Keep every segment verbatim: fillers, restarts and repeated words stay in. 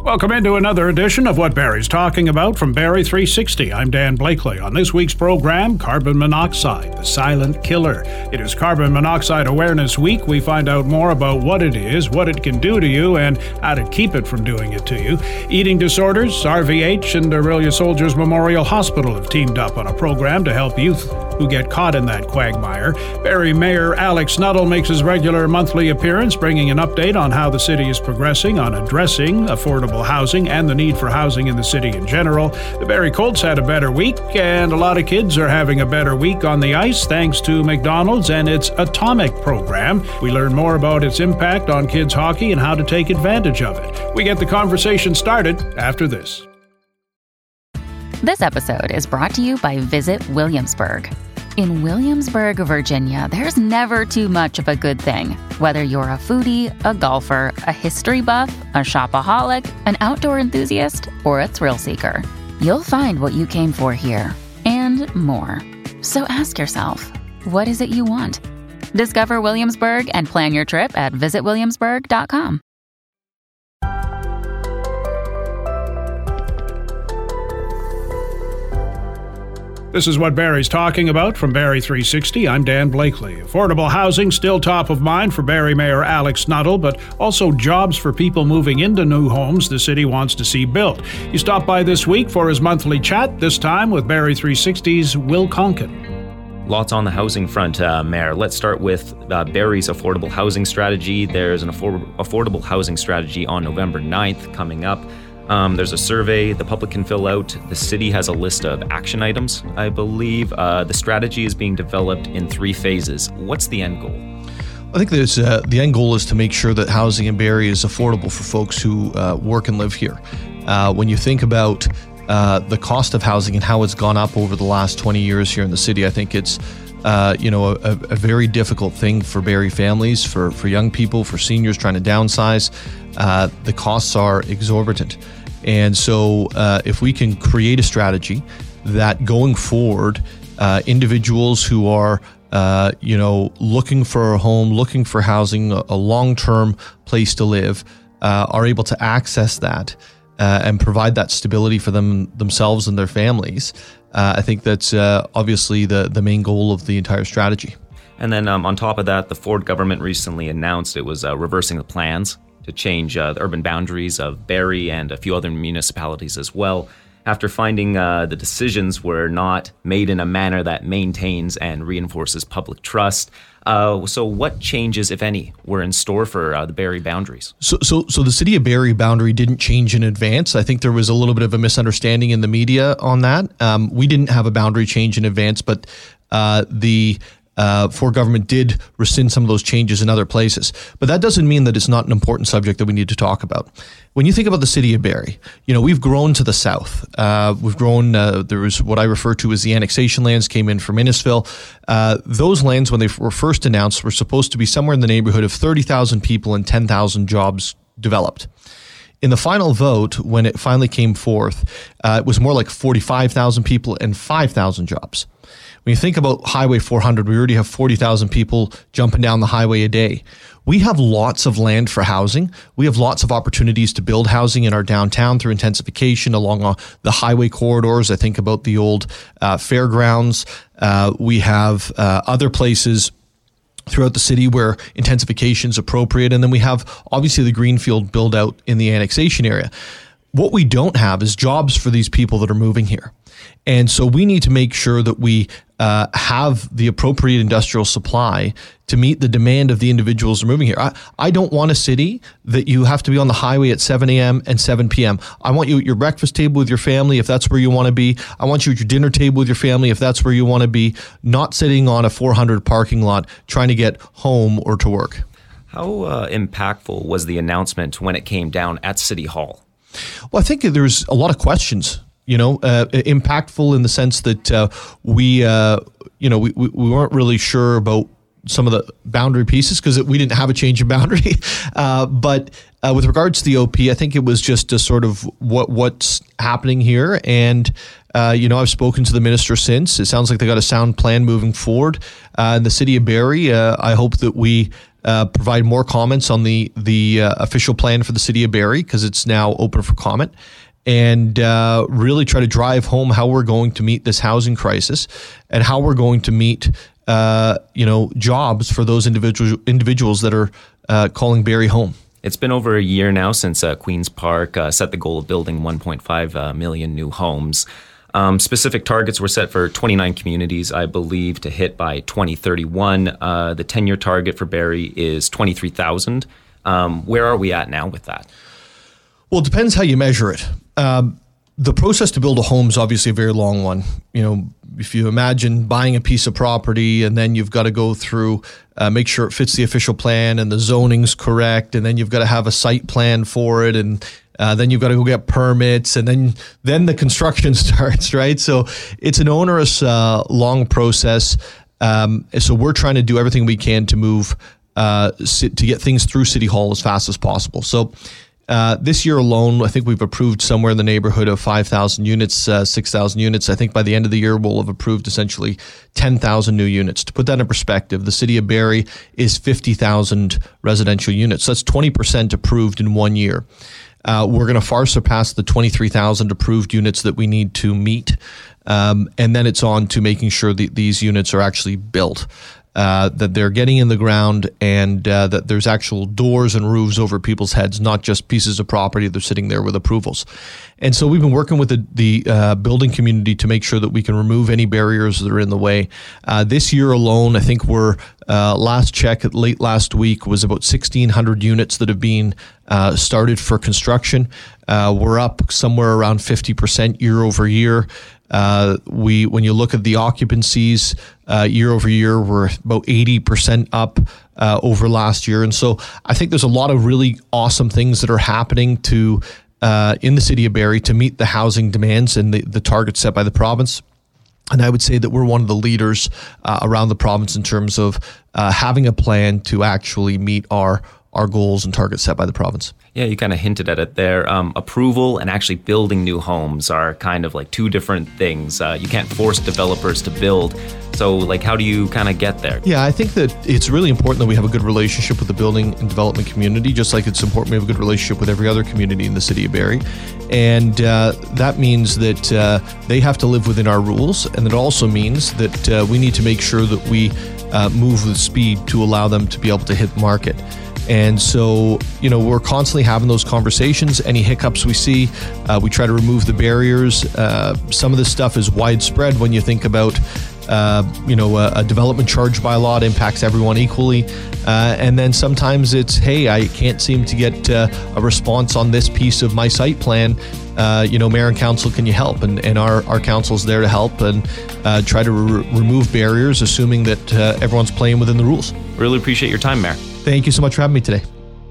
Welcome into another edition of What Barrie's Talking About from Barrie three sixty. I'm Dan Blakely. On this week's program, carbon monoxide, the silent killer. It is Carbon Monoxide Awareness Week. We find out more about what it is, what it can do to you, and how to keep it from doing it to you. Eating disorders, R V H, and Orillia Soldiers Memorial Hospital have teamed up on a program to help youth who get caught in that quagmire. Barrie Mayor Alex Nuttall makes his regular monthly appearance, bringing an update on how the city is progressing on addressing affordable housing and the need for housing in the city in general. The Barrie Colts had a better week, and a lot of kids are having a better week on the ice thanks to McDonald's and its Atomic program. We learn more about its impact on kids' hockey and how to take advantage of it. We get the conversation started after this. This episode is brought to you by Visit Williamsburg. In Williamsburg, Virginia, there's never too much of a good thing. Whether you're a foodie, a golfer, a history buff, a shopaholic, an outdoor enthusiast, or a thrill seeker, you'll find what you came for here and more. So ask yourself, what is it you want? Discover Williamsburg and plan your trip at visit williamsburg dot com. This is What Barrie's Talking About from Barrie three sixty. I'm Dan Blakely. Affordable housing still top of mind for Barrie Mayor Alex Nuttall, but also jobs for people moving into new homes the city wants to see built. He stopped by this week for his monthly chat, this time with Barrie three sixty's Will Conkin. Lots on the housing front, uh, Mayor. Let's start with uh, Barrie's affordable housing strategy. There's an affor- affordable housing strategy on November ninth coming up. Um, there's a survey the public can fill out. The city has a list of action items, I believe. Uh, the strategy is being developed in three phases. What's the end goal? I think there's uh, the end goal is to make sure that housing in Barrie is affordable for folks who uh, work and live here. Uh, when you think about uh, the cost of housing and how it's gone up over the last twenty years here in the city, I think it's uh, you know a, a very difficult thing for Barrie families, for, for young people, for seniors trying to downsize. Uh, the costs are exorbitant. And so uh, if we can create a strategy that going forward, uh, individuals who are, uh, you know, looking for a home, looking for housing, a, a long-term place to live, uh, are able to access that uh, and provide that stability for them themselves and their families, uh, I think that's uh, obviously the, the main goal of the entire strategy. And then um, on top of that, the Ford government recently announced it was uh, reversing the plans to change uh, the urban boundaries of Barrie and a few other municipalities as well, after finding uh, the decisions were not made in a manner that maintains and reinforces public trust. Uh, so what changes, if any, were in store for uh, the Barrie boundaries? So, so, so the city of Barrie boundary didn't change in advance. I think there was a little bit of a misunderstanding in the media on that. Um, we didn't have a boundary change in advance, but uh, the Uh, Ford government did rescind some of those changes in other places. But that doesn't mean that it's not an important subject that we need to talk about. When you think about the city of Barrie, you know, we've grown to the south. Uh, we've grown, uh, there was what I refer to as the annexation lands came in from Innisfil. Uh, those lands, when they were first announced, were supposed to be somewhere in the neighborhood of thirty thousand people and ten thousand jobs developed. In the final vote, when it finally came forth, uh, it was more like forty-five thousand people and five thousand jobs. When you think about Highway four hundred, we already have forty thousand people jumping down the highway a day. We have lots of land for housing. We have lots of opportunities to build housing in our downtown through intensification along uh, the highway corridors. I think about the old uh, fairgrounds. Uh, we have uh, other places throughout the city where intensification is appropriate. And then we have obviously the greenfield build out in the annexation area. What we don't have is jobs for these people that are moving here. And so we need to make sure that we uh, have the appropriate industrial supply to meet the demand of the individuals who are moving here. I, I don't want a city that you have to be on the highway at seven a.m. and seven p.m. I want you at your breakfast table with your family if that's where you want to be. I want you at your dinner table with your family if that's where you want to be, not sitting on a four hundred parking lot trying to get home or to work. How uh, impactful was the announcement when it came down at City Hall? Well, I think there's a lot of questions. You know, uh, impactful in the sense that uh, we, uh, you know, we, we weren't really sure about some of the boundary pieces because we didn't have a change in boundary. Uh, but uh, with regards to the O P, I think it was just a sort of what what's happening here. And Uh, you know, I've spoken to the minister since. It sounds like they got a sound plan moving forward. Uh, in the city of Barrie, uh, I hope that we uh, provide more comments on the the uh, official plan for the city of Barrie, because it's now open for comment, and uh, really try to drive home how we're going to meet this housing crisis and how we're going to meet, uh, you know, jobs for those individual individuals that are uh, calling Barrie home. It's been over a year now since uh, Queen's Park uh, set the goal of building one point five uh, million new homes. Um, specific targets were set for twenty-nine communities, I believe, to hit by twenty thirty-one. Uh, the ten-year target for Barrie is twenty-three thousand. Um, where are we at now with that? Well, it depends how you measure it. Um, the process to build a home is obviously a very long one. You know, if you imagine buying a piece of property and then you've got to go through, uh, make sure it fits the official plan and the zoning's correct, and then you've got to have a site plan for it, and Uh, then you've got to go get permits, and then then the construction starts, right? So it's an onerous, uh, long process. Um, so we're trying to do everything we can to move, uh, to get things through City Hall as fast as possible. So uh, this year alone, I think we've approved somewhere in the neighborhood of five thousand units, uh, six thousand units. I think by the end of the year, we'll have approved essentially ten thousand new units. To put that in perspective, the city of Barrie is fifty thousand residential units. So that's twenty percent approved in one year. Uh, we're going to far surpass the twenty-three thousand approved units that we need to meet. Um, and then it's on to making sure that these units are actually built, uh, that they're getting in the ground, and uh, that there's actual doors and roofs over people's heads, not just pieces of property that are sitting there with approvals. And so we've been working with the, the uh, building community to make sure that we can remove any barriers that are in the way. Uh, this year alone, I think we're, uh, last check at late last week was about sixteen hundred units that have been uh, started for construction. Uh, we're up somewhere around fifty percent year over year. Uh, we, when you look at the occupancies uh, year over year, we're about eighty percent up uh, over last year. And so I think there's a lot of really awesome things that are happening to uh, in the city of Barrie to meet the housing demands and the, the targets set by the province. And I would say that we're one of the leaders uh, around the province in terms of uh, having a plan to actually meet our our goals and targets set by the province. Yeah, you kind of hinted at it there. Um, approval and actually building new homes are kind of like two different things. Uh, you can't force developers to build. So, like, how do you kind of get there? Yeah, I think that it's really important that we have a good relationship with the building and development community, just like it's important we have a good relationship with every other community in the city of Barrie. And uh, that means that uh, they have to live within our rules. And it also means that uh, we need to make sure that we uh, move with speed to allow them to be able to hit market. And so, you know, we're constantly having those conversations. Any hiccups we see, uh, we try to remove the barriers. Uh, some of this stuff is widespread when you think about, uh, you know, a, a development charge by law. It impacts everyone equally. Uh, and then sometimes it's, hey, I can't seem to get uh, a response on this piece of my site plan. Uh, you know, Mayor and Council, can you help? And, and our, our council's there to help and uh, try to re- remove barriers, assuming that uh, everyone's playing within the rules. Really appreciate your time, Mayor. Thank you so much for having me today.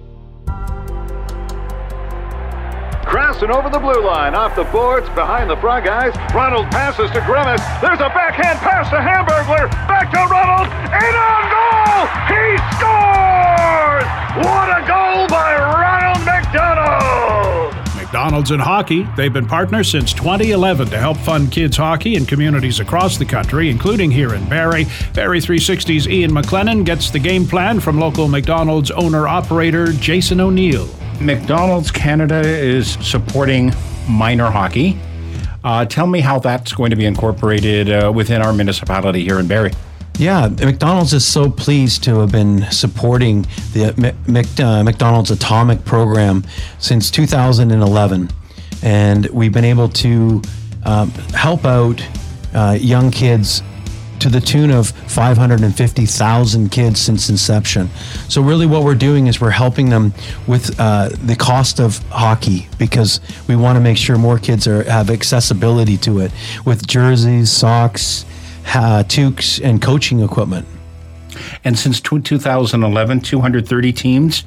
Crossing over the blue line, off the boards, behind the front guys. Ronald passes to Grimace. There's a backhand pass to Hamburglar. Back to Ronald. And on goal! He scores! What a goal by Ronald McDonald! McDonald's in hockey. They've been partners since twenty eleven to help fund kids hockey in communities across the country, including here in Barrie. Barrie three sixty's Ian McLennan gets the game plan from local McDonald's owner-operator Jason O'Neill. McDonald's Canada is supporting minor hockey. Uh, tell me how that's going to be incorporated uh, within our municipality here in Barrie. Yeah, McDonald's is so pleased to have been supporting the Mc, uh, McDonald's Atomic program since two thousand eleven. And we've been able to um, help out uh, young kids to the tune of five hundred fifty thousand kids since inception. So really what we're doing is we're helping them with uh, the cost of hockey, because we want to make sure more kids are have accessibility to it with jerseys, socks, Uh, toques, and coaching equipment. And since two thousand eleven, two hundred thirty teams,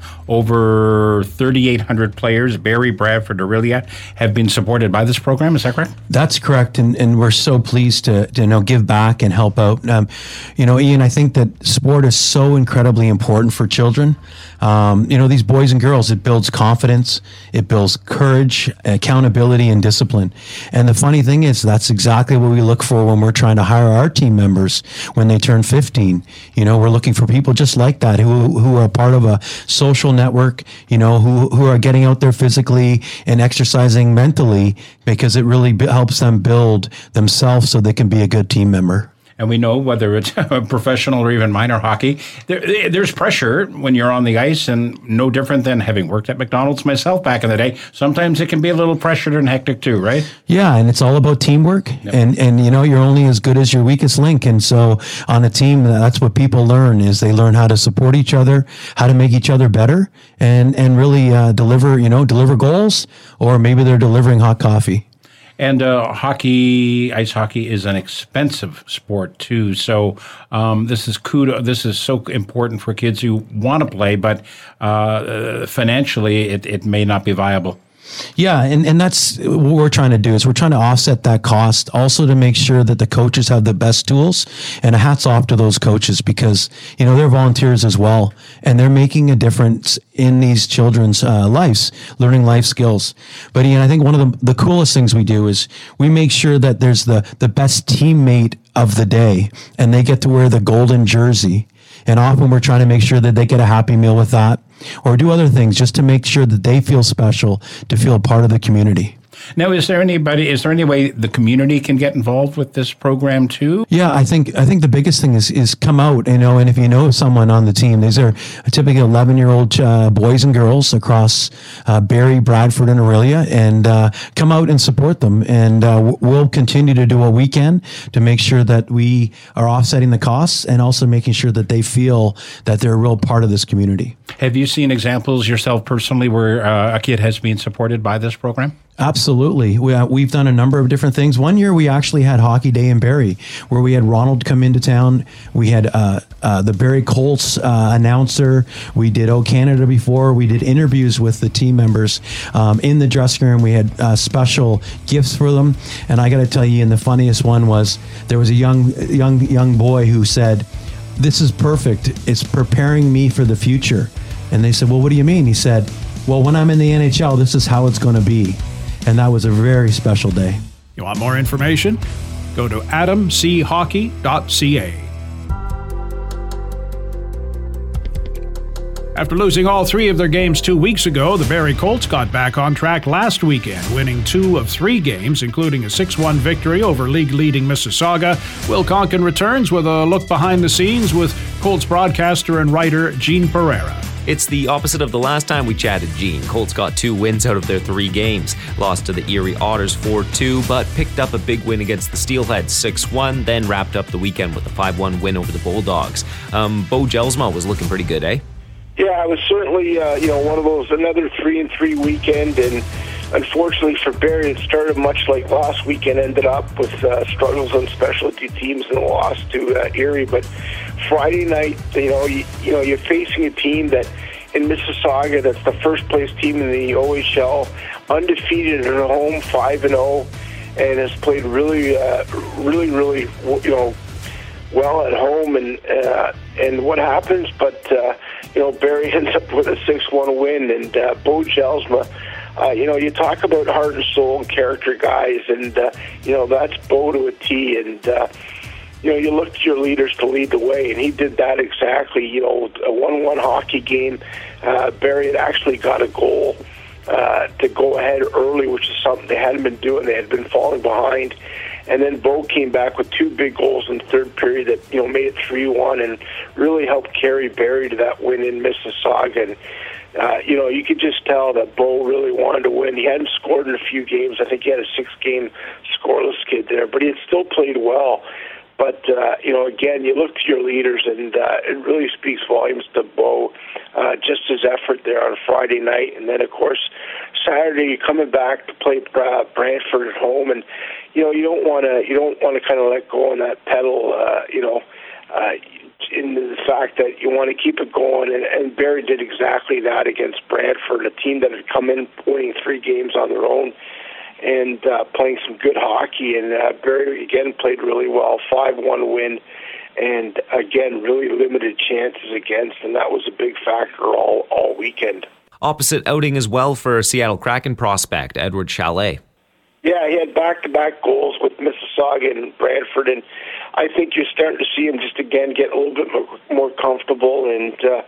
over thirty-eight hundred players, Barrie, Bradford, Orillia, have been supported by this program. Is that correct? That's correct, and, and we're so pleased to, to you know give back and help out. Um, you know, Ian, I think that sport is so incredibly important for children. Um, you know, these boys and girls, it builds confidence, it builds courage, accountability, and discipline. And the funny thing is, that's exactly what we look for when we're trying to hire our team members when they turn fifteen. You know, we're looking for people just like that who who are part of a social network, you know, who, who are getting out there physically and exercising mentally, because it really b- helps them build themselves so they can be a good team member. And we know whether it's professional or even minor hockey, there, there's pressure when you're on the ice, and no different than having worked at McDonald's myself back in the day. Sometimes it can be a little pressured and hectic too, right? Yeah, and it's all about teamwork. Yep. And, and you know, you're only as good as your weakest link. And so on a team, that's what people learn, is they learn how to support each other, how to make each other better, and, and really uh, deliver, you know, deliver goals, or maybe they're delivering hot coffee. And uh, hockey, ice hockey, is an expensive sport too. So um, this is kudo. This is so important for kids who want to play, but uh, financially, it, it may not be viable. Yeah, and, and that's what we're trying to do, is we're trying to offset that cost, also to make sure that the coaches have the best tools. And a hats off to those coaches, because, you know, they're volunteers as well, and they're making a difference in these children's uh, lives, learning life skills. But Ian, I think one of the, the coolest things we do is we make sure that there's the, the best teammate of the day, and they get to wear the golden jersey. And often we're trying to make sure that they get a Happy Meal with that, or do other things just to make sure that they feel special, to feel a part of the community. Now, is there anybody? Is there any way the community can get involved with this program too? Yeah, I think I think the biggest thing is is come out, you know, and if you know someone on the team, these are typically eleven-year-old uh, boys and girls across uh, Barrie, Bradford, and Orillia, and uh, come out and support them. And uh, we'll continue to do a weekend to make sure that we are offsetting the costs, and also making sure that they feel that they're a real part of this community. Have you seen examples yourself personally where uh, a kid has been supported by this program? Absolutely. We, uh, we've done a number of different things. One year we actually had Hockey Day in Barrie, where we had Ronald come into town. We had uh, uh, the Barrie Colts uh, announcer. We did O Canada before. We did interviews with the team members um, in the dressing room. We had uh, special gifts for them. And I got to tell you, and the funniest one was, there was a young, young, young boy who said, "This is perfect. It's preparing me for the future." And they said, "Well, what do you mean?" He said, "Well, when I'm in the N H L, this is how it's going to be." And that was a very special day. You want more information? Go to adam c hockey dot c a. After losing all three of their games two weeks ago, the Barrie Colts got back on track last weekend, winning two of three games, including a six one victory over league-leading Mississauga. Will Conkin returns with a look behind the scenes with Colts broadcaster and writer Gene Pereira. It's the opposite of the last time we chatted, Gene. Colts got two wins out of their three games. Lost to the Erie Otters four two, but picked up a big win against the Steelheads six one, then wrapped up the weekend with a five one win over the Bulldogs. Um, Bo Jelsma was looking pretty good, eh? Yeah, it was certainly, uh, you know, one of those, another three and three weekend, and unfortunately for Barrie, it started much like last weekend, ended up with uh, struggles on specialty teams and a loss to uh, Erie. But Friday night, you know, you, you know, you're facing a team that in Mississauga, that's the first place team in the O H L, undefeated at home, five and zero, and has played really, uh, really, really, you know, well at home. And uh, and what happens? But uh, you know, Barrie ends up with a six one win, and uh, Bo Jelsma. Uh, you know, you talk about heart and soul and character guys, and, uh, you know, that's Bo to a T. And, uh, you know, you look to your leaders to lead the way, and he did that exactly. You know, a one one hockey game, uh, Barrie had actually got a goal uh, to go ahead early, which is something they hadn't been doing. They had been falling behind. And then Bo came back with two big goals in the third period that, you know, made it three one and really helped carry Barrie to that win in Mississauga. And, Uh, you know, you could just tell that Bo really wanted to win. He hadn't scored in a few games. I think he had a six-game scoreless skid there, but he had still played well. But, uh, you know, again, you look to your leaders, and uh, it really speaks volumes to Bo, uh, just his effort there on Friday night. And then, of course, Saturday, you're coming back to play uh, Brantford at home, and, you know, you don't want to you don't want to kind of let go on that pedal, uh, you know. Uh, into the fact that you want to keep it going, and, and Barrie did exactly that against Brantford, a team that had come in winning three games on their own and uh, playing some good hockey. And uh, Barrie, again, played really well, five one win, and, again, really limited chances against, and that was a big factor all, all weekend. Opposite outing as well for Seattle Kraken prospect Edward Chalet. Yeah, he had back-to-back goals with Mississauga and Brantford, and I think you're starting to see him just, again, get a little bit more, more comfortable, and uh,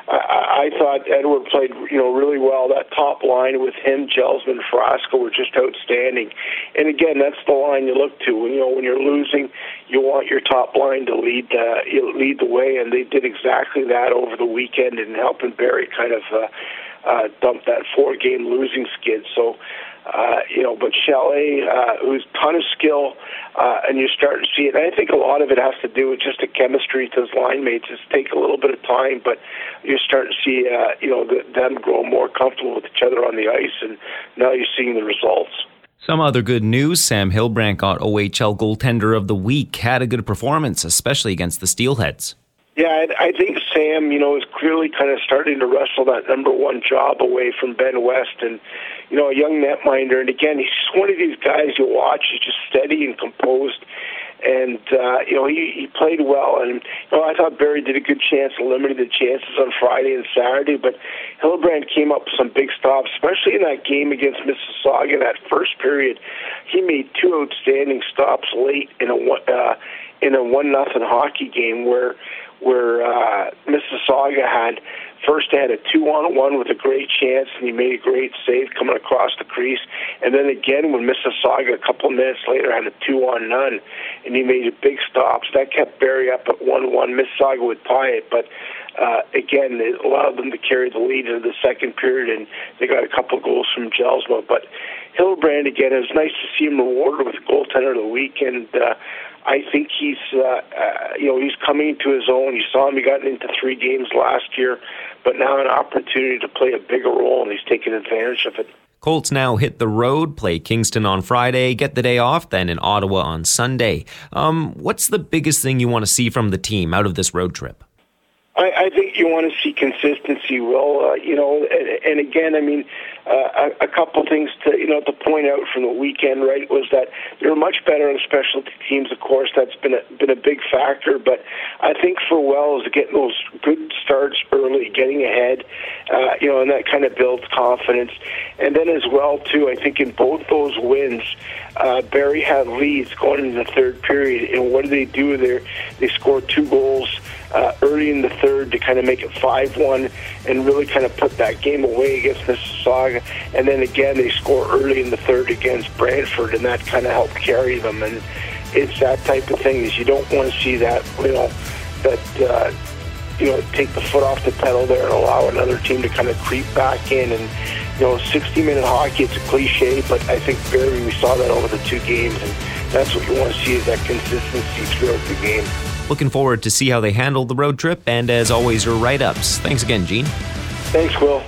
I, I thought Edward played, you know, really well. That top line with him, Gelsman, Frasco were just outstanding. And, again, that's the line you look to. You know, when you're losing, you want your top line to lead uh, lead the way, and they did exactly that over the weekend and helping Barrie kind of uh, uh, dump that four-game losing skid. So, Uh, you know, but Chalet, uh, who's a ton of skill, uh, and you're starting to see it. And I think a lot of it has to do with just the chemistry to his line mates. It's take a little bit of time, but you're starting to see, uh, you know, the, them grow more comfortable with each other on the ice, and now you're seeing the results. Some other good news, Sam Hilbrand got O H L Goaltender of the Week, had a good performance, especially against the Steelheads. Yeah, I, I think Sam, you know, is clearly kind of starting to wrestle that number one job away from Ben West, and, you know, a young netminder. And again, he's just one of these guys you watch. He's just steady and composed, and uh, you know, he, he played well. And you know, I thought Barrie did a good chance of limiting the chances on Friday and Saturday, but Hilbrand came up with some big stops, especially in that game against Mississauga. That first period, he made two outstanding stops late in a uh, in a one nothing hockey game where. where uh, Mississauga had first had a two-on-one with a great chance, and he made a great save coming across the crease. And then again, when Mississauga a couple of minutes later had a two-on-none, and he made a big stop. So that kept Barrie up at one one. Mississauga would tie it, but uh, again, it allowed them to carry the lead into the second period, and they got a couple of goals from Gelsma. But Hilbrand, again, it was nice to see him rewarded with goaltender of the week, and uh, I think he's, uh, uh, you know, he's coming to his own. You saw him; he got into three games last year, but now an opportunity to play a bigger role, and he's taking advantage of it. Colts now hit the road, play Kingston on Friday, get the day off, then in Ottawa on Sunday. Um, what's the biggest thing you want to see from the team out of this road trip? I, I think you want to see consistency, Will. Uh, you know, and, and again, I mean, uh, a, a couple things to you know to point out from the weekend, right, was that they were much better on specialty teams. Of course, that's been a, been a big factor. But I think for Wells, getting those good starts early, getting ahead, uh, you know, and that kind of builds confidence. And then as well, too, I think in both those wins, uh, Barrie had leads going into the third period. And what do they do there? They scored two goals Uh, early in the third to kind of make it five one and really kind of put that game away against Mississauga. And then again, they score early in the third against Brantford, and that kind of helped carry them. And it's that type of thing is you don't want to see that, you know, that, uh, you know, take the foot off the pedal there and allow another team to kind of creep back in. And, you know, sixty-minute hockey, it's a cliche, but I think Barrie, we saw that over the two games, and that's what you want to see is that consistency throughout the game. Looking forward to see how they handle the road trip, and as always, your write-ups. Thanks again, Gene. Thanks, Will.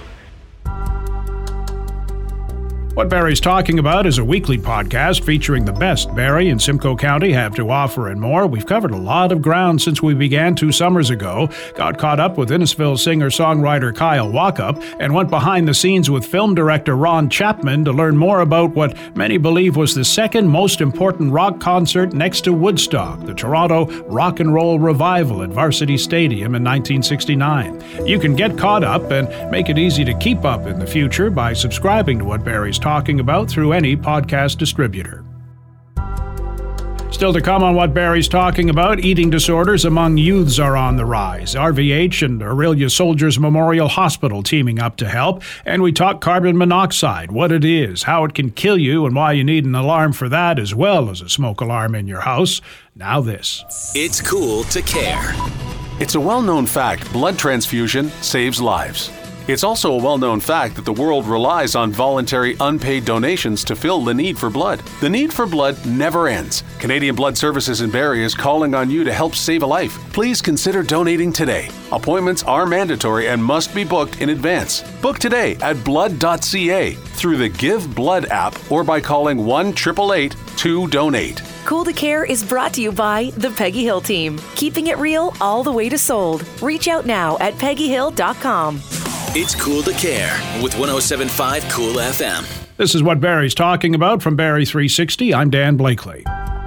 What Barrie's Talking About is a weekly podcast featuring the best Barrie and Simcoe County have to offer and more. We've covered a lot of ground since we began two summers ago, got caught up with Innisfil singer-songwriter Kyle Walkup, and went behind the scenes with film director Ron Chapman to learn more about what many believe was the second most important rock concert next to Woodstock, the Toronto Rock and Roll Revival at Varsity Stadium in nineteen sixty-nine. You can get caught up and make it easy to keep up in the future by subscribing to What Barrie's Talking About through any podcast distributor. Still to come on What Barrie's Talking About, eating disorders among youths are on the rise. R V H and Aurelia Soldiers Memorial Hospital teaming up to help, and we talk carbon monoxide, what it is, how it can kill you, and why you need an alarm for that as well as a smoke alarm in your house. Now this. It's cool to care. It's a well-known fact blood transfusion saves lives. It's also a well-known fact that the world relies on voluntary unpaid donations to fill the need for blood. The need for blood never ends. Canadian Blood Services in Barrie is calling on you to help save a life. Please consider donating today. Appointments are mandatory and must be booked in advance. Book today at blood dot c a through the Give Blood app or by calling one eight eight eight two donate. Cool to Care is brought to you by the Peggy Hill team, keeping it real all the way to sold. Reach out now at peggy hill dot com. It's Cool to Care with one oh seven point five Cool F M. This is what Barry's talking about from Barry three sixty. I'm Dan Blakely.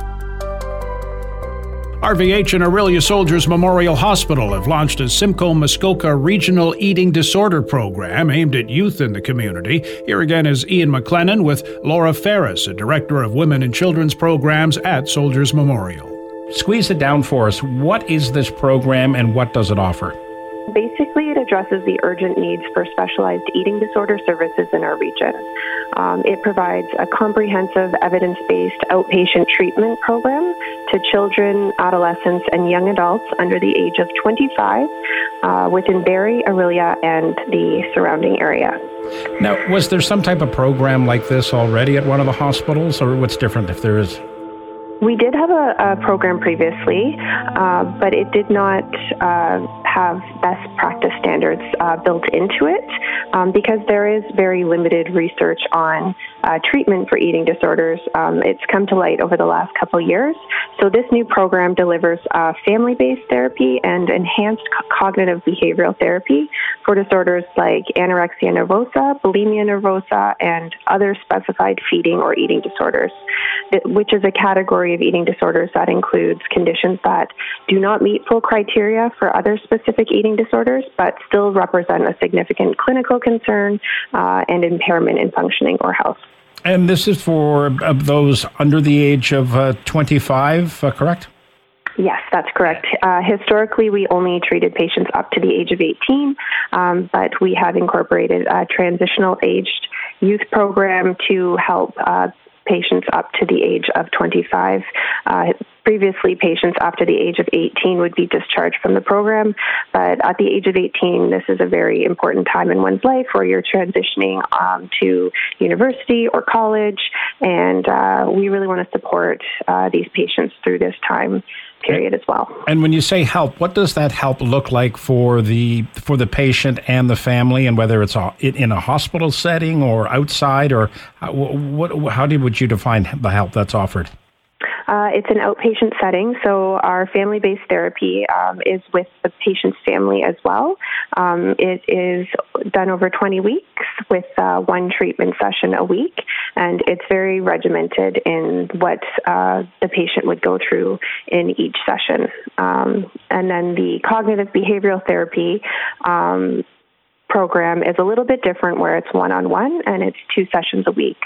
R V H and Orillia Soldiers Memorial Hospital have launched a Simcoe-Muskoka Regional Eating Disorder Program aimed at youth in the community. Here again is Ian McLennan with Laura Ferris, a Director of Women and Children's Programs at Soldiers Memorial. Squeeze it down for us. What is this program and what does it offer? Basically, it addresses the urgent needs for specialized eating disorder services in our region. Um, it provides a comprehensive, evidence-based outpatient treatment program to children, adolescents, and young adults under the age of twenty-five uh, within Barrie, Orillia, and the surrounding area. Now, was there some type of program like this already at one of the hospitals, or what's different if there is? We did have a, a program previously, uh, but it did not uh, have best practice standards uh, built into it um, because there is very limited research on uh, treatment for eating disorders. Um, it's come to light over the last couple of years. So this new program delivers uh, family-based therapy and enhanced co- cognitive behavioral therapy for disorders like anorexia nervosa, bulimia nervosa, and other specified feeding or eating disorders, which is a category of eating disorders that includes conditions that do not meet full criteria for other specific eating disorders, but still represent a significant clinical concern uh, and impairment in functioning or health. And this is for uh, those under the age of uh, twenty-five, uh, correct? Yes, that's correct. Uh, historically, we only treated patients up to the age of eighteen, um, but we have incorporated a transitional aged youth program to help uh, patients up to the age of twenty-five. Uh, previously, patients after the age of eighteen would be discharged from the program, but at the age of eighteen, this is a very important time in one's life where you're transitioning um, to university or college, and uh, we really want to support uh, these patients through this time period as well. And when you say help, what does that help look like for the for the patient and the family, and whether it's in a hospital setting or outside, or how, what, how did, would you define the help that's offered? Uh, it's an outpatient setting, so our family-based therapy um, is with the patient's family as well. Um, it is done over twenty weeks with uh, one treatment session a week, and it's very regimented in what uh, the patient would go through in each session. Um, and then the cognitive behavioral therapy um, program is a little bit different, where it's one-on-one and it's two sessions a week.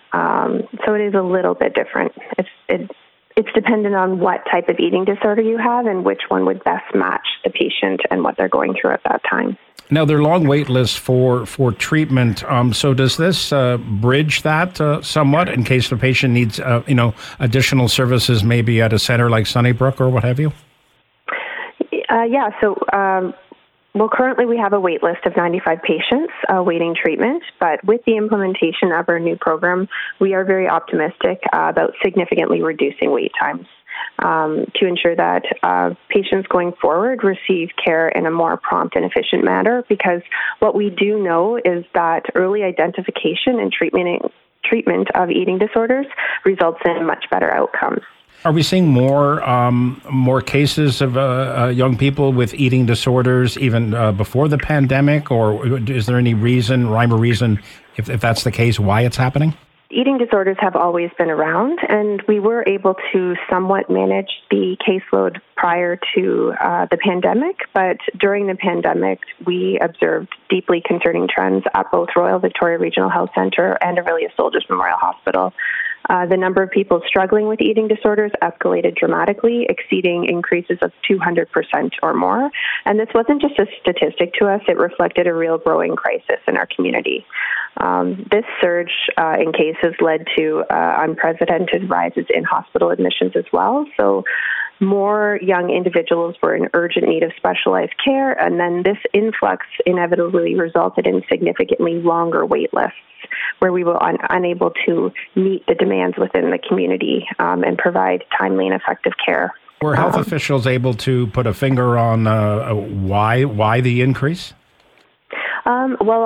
Um, so it is a little bit different. It's it, It's dependent on what type of eating disorder you have and which one would best match the patient and what they're going through at that time. Now, there are long wait lists for, for treatment. Um, so does this uh, bridge that uh, somewhat in case the patient needs, uh, you know, additional services maybe at a center like Sunnybrook or what have you? Uh, yeah, so... Um, Well, currently we have a wait list of ninety-five patients awaiting treatment, but with the implementation of our new program, we are very optimistic uh, about significantly reducing wait times um, to ensure that uh, patients going forward receive care in a more prompt and efficient manner, because what we do know is that early identification and treatment, treatment of eating disorders results in much better outcomes. Are we seeing more um, more cases of uh, uh, young people with eating disorders even uh, before the pandemic, or is there any reason, rhyme or reason, if, if that's the case, why it's happening? Eating disorders have always been around, and we were able to somewhat manage the caseload prior to uh, the pandemic, but during the pandemic, we observed deeply concerning trends at both Royal Victoria Regional Health Centre and Orillia Soldiers Memorial Hospital. Uh, the number of people struggling with eating disorders escalated dramatically, exceeding increases of two hundred percent or more. And this wasn't just a statistic to us, it reflected a real growing crisis in our community. Um, this surge uh, in cases led to uh, unprecedented rises in hospital admissions as well. So more young individuals were in urgent need of specialized care, and then this influx inevitably resulted in significantly longer wait lists, where we were un- unable to meet the demands within the community um, and provide timely and effective care. Were health um, officials able to put a finger on uh, why why the increase? Um, well,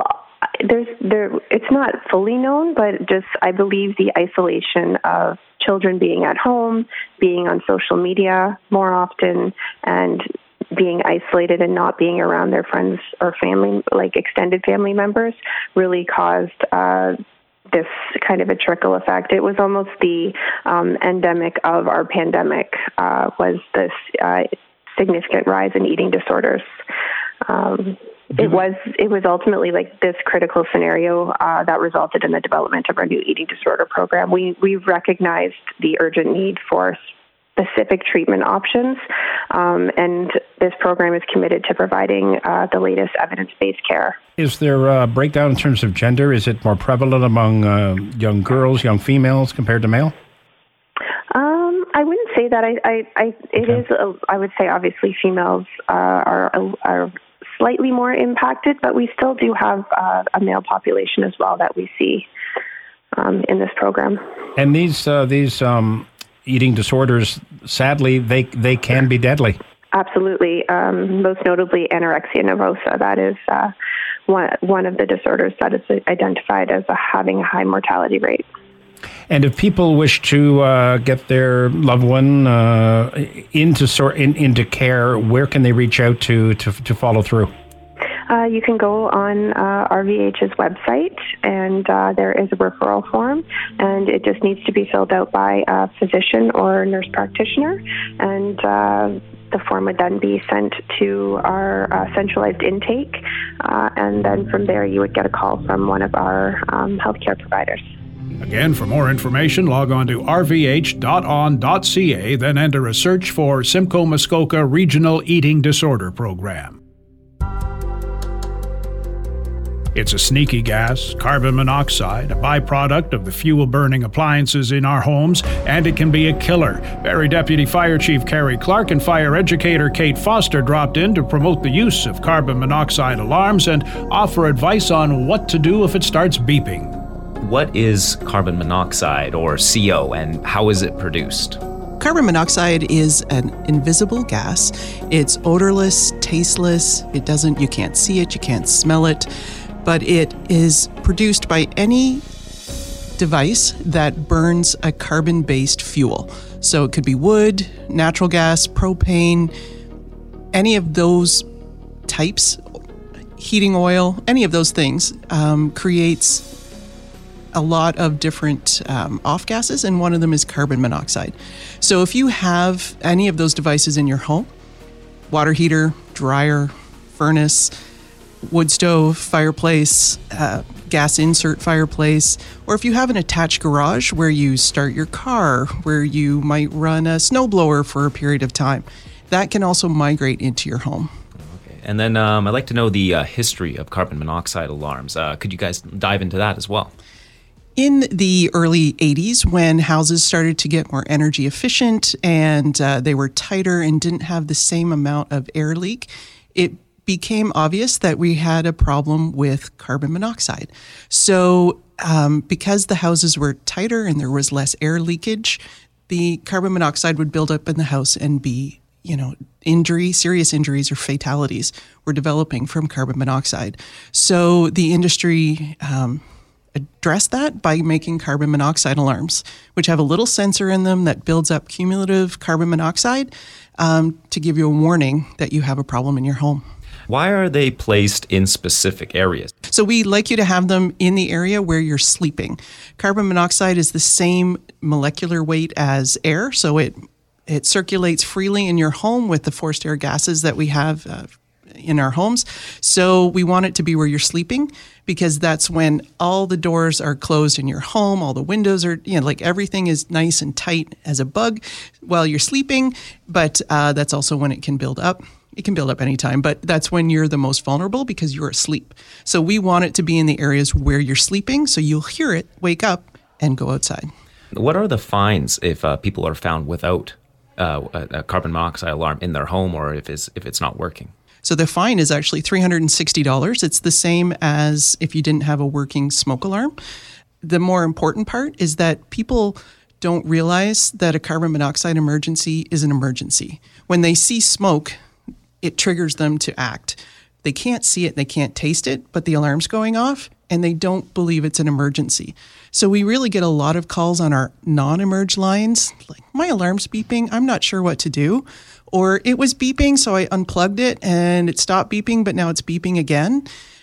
there's there. It's not fully known, but just I believe the isolation of children being at home, being on social media more often, and being isolated and not being around their friends or family, like extended family members, really caused uh, this kind of a trickle effect. It was almost the um, endemic of our pandemic, uh, was this uh, significant rise in eating disorders. Um, it was it was ultimately like this critical scenario uh, that resulted in the development of our new eating disorder program. We we recognized the urgent need for specific treatment options, um, and this program is committed to providing uh, the latest evidence-based care. Is there a breakdown in terms of gender? Is it more prevalent among uh, young girls, young females compared to male? Um, I wouldn't say that. I, I, I it okay. is. A, I would say obviously females uh, are are slightly more impacted, but we still do have uh, a male population as well that we see um, in this program. And these uh, these um, eating disorders, sadly, they they can be deadly. Absolutely. Um, most notably, anorexia nervosa. That is uh, one one of the disorders that is identified as a, having a high mortality rate. And if people wish to uh, get their loved one uh, into sort in, into care, where can they reach out to to, to follow through? Uh, you can go on uh, R V H's website, and uh, there is a referral form, and it just needs to be filled out by a physician or nurse practitioner, and uh, the form would then be sent to our uh, centralized intake, uh, and then from there you would get a call from one of our um, healthcare providers. Again, for more information, log on to r v h dot on dot c a, then enter a search for Simcoe Muskoka Regional Eating Disorder Program. It's a sneaky gas, carbon monoxide, a byproduct of the fuel-burning appliances in our homes, and it can be a killer. Barrie Deputy Fire Chief Carrie Clark and fire educator Kate Foster dropped in to promote the use of carbon monoxide alarms and offer advice on what to do if it starts beeping. What is carbon monoxide, or C O, and how is it produced? Carbon monoxide is an invisible gas. It's odorless, tasteless. It doesn't, you can't see it, you can't smell it, but it is produced by any device that burns a carbon-based fuel. So it could be wood, natural gas, propane, any of those types, heating oil, any of those things um, creates a lot of different um, off gases, and one of them is carbon monoxide. So if you have any of those devices in your home, water heater, dryer, furnace, wood stove, fireplace, uh, gas insert fireplace, or if you have an attached garage where you start your car, where you might run a snowblower for a period of time, that can also migrate into your home. Okay. And then um, I'd like to know the uh, history of carbon monoxide alarms. Uh, could you guys dive into that as well? In the early eighties, when houses started to get more energy efficient and uh, they were tighter and didn't have the same amount of air leak, it became obvious that we had a problem with carbon monoxide. So um, because the houses were tighter and there was less air leakage, the carbon monoxide would build up in the house and be, you know, injury, serious injuries or fatalities were developing from carbon monoxide. So the industry um, address that by making carbon monoxide alarms, which have a little sensor in them that builds up cumulative carbon monoxide um, to give you a warning that you have a problem in your home. Why are they placed in specific areas? So we like you to have them in the area where you're sleeping. Carbon monoxide is the same molecular weight as air, so it it circulates freely in your home with the forced air gases that we have uh, in our homes. So we want it to be where you're sleeping, because that's when all the doors are closed in your home, all the windows are, you know, like everything is nice and tight as a bug while you're sleeping, but uh, that's also when it can build up. It can build up anytime, but that's when you're the most vulnerable because you're asleep. So we want it to be in the areas where you're sleeping, so you'll hear it, wake up, and go outside. What are the fines if uh, people are found without uh, a, a carbon monoxide alarm in their home, or if it's, if it's not working? So the fine is actually three hundred sixty dollars. It's the same as if you didn't have a working smoke alarm. The more important part is that people don't realize that a carbon monoxide emergency is an emergency. When they see smoke, it triggers them to act. They can't see it, they can't taste it, but the alarm's going off, and they don't believe it's an emergency. So we really get a lot of calls on our non-emerge lines, like, my alarm's beeping, I'm not sure what to do. Or it was beeping, so I unplugged it and it stopped beeping, but now it's beeping again.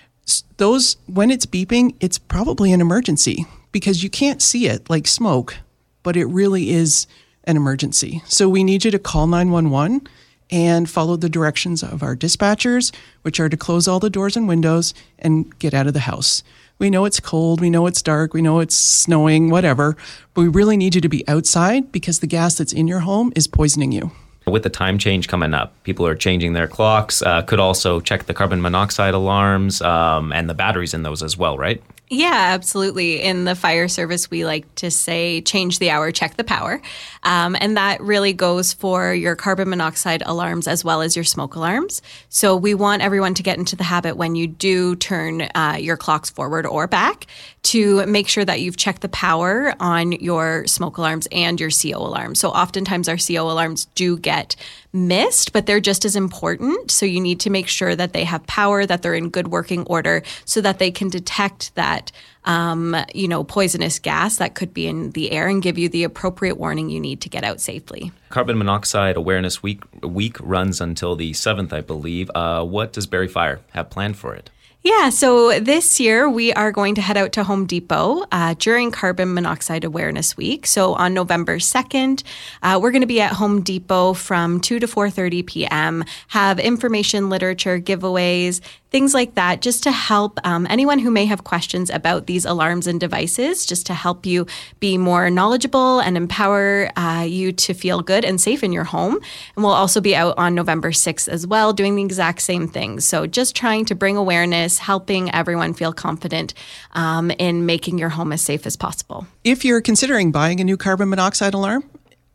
Those, when it's beeping, it's probably an emergency because you can't see it like smoke, but it really is an emergency. So we need you to call nine one one and follow the directions of our dispatchers, which are to close all the doors and windows and get out of the house. We know it's cold, we know it's dark, we know it's snowing, whatever, but we really need you to be outside because the gas that's in your home is poisoning you. With the time change coming up, people are changing their clocks, uh, could also check the carbon monoxide alarms um, and the batteries in those as well, right? Yeah, absolutely. In the fire service, we like to say change the hour, check the power. Um, and that really goes for your carbon monoxide alarms as well as your smoke alarms. So we want everyone to get into the habit when you do turn uh, your clocks forward or back to make sure that you've checked the power on your smoke alarms and your C O alarms. So oftentimes our C O alarms do get missed, but they're just as important. So you need to make sure that they have power, that they're in good working order so that they can detect that, um, you know, poisonous gas that could be in the air and give you the appropriate warning you need to get out safely. Carbon Monoxide Awareness Week week runs until the seventh, I believe. Uh, what does Barrie Fire have planned for it? Yeah, so this year we are going to head out to Home Depot uh, during Carbon Monoxide Awareness Week. So on November second, uh, we're going to be at Home Depot from two to four thirty p.m., have information, literature, giveaways, things like that, just to help um, anyone who may have questions about these alarms and devices, just to help you be more knowledgeable and empower uh, you to feel good and safe in your home. And we'll also be out on November sixth as well, doing the exact same things. So just trying to bring awareness, helping everyone feel confident um, in making your home as safe as possible. If you're considering buying a new carbon monoxide alarm,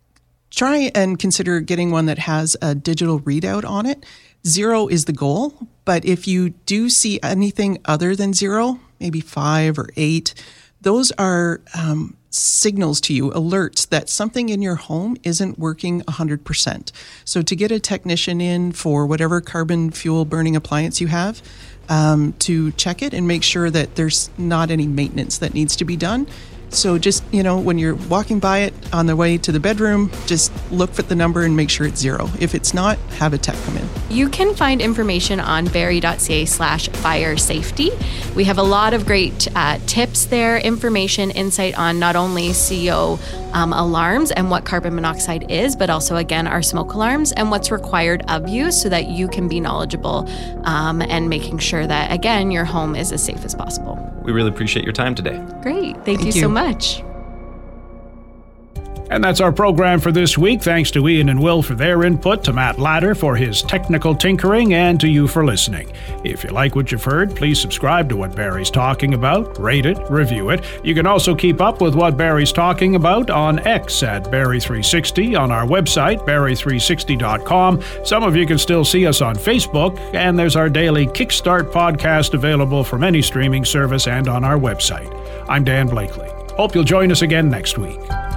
try and consider getting one that has a digital readout on it. Zero is the goal, but if you do see anything other than zero, maybe five or eight, those are um, signals to you, alerts that something in your home isn't working one hundred percent. So to get a technician in for whatever carbon fuel burning appliance you have, um, to check it and make sure that there's not any maintenance that needs to be done. So just, you know, when you're walking by it on the way to the bedroom, just look for the number and make sure it's zero. If it's not, have a tech come in. You can find information on barrie.ca slash fire safety. We have a lot of great uh, tips there, information, insight on not only C O um, alarms and what carbon monoxide is, but also, again, our smoke alarms and what's required of you so that you can be knowledgeable um, and making sure that, again, your home is as safe as possible. We really appreciate your time today. Great. Thank, Thank you, you so much. And that's our program for this week. Thanks to Ian and Will for their input, to Matt Ladder for his technical tinkering, and to you for listening. If you like what you've heard, please subscribe to What Barrie's Talking About, rate it, review it. You can also keep up with What Barrie's Talking About on X at Barrie three sixty, on our website, barrie three sixty dot com. Some of you can still see us on Facebook, and there's our daily Kickstart podcast available from any streaming service and on our website. I'm Dan Blakely. Hope you'll join us again next week.